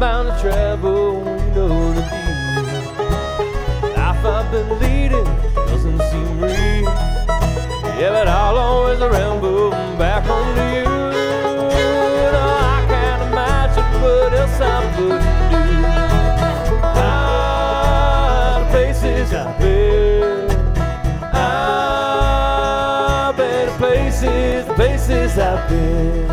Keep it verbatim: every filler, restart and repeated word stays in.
bound to travel, you know the deal. Life I've been leading doesn't seem real. Yeah, but I'll always ramble back home to you. No, I can't imagine what else I wouldn't do. Ah, the places I've been. Ah, better places, the places I've been.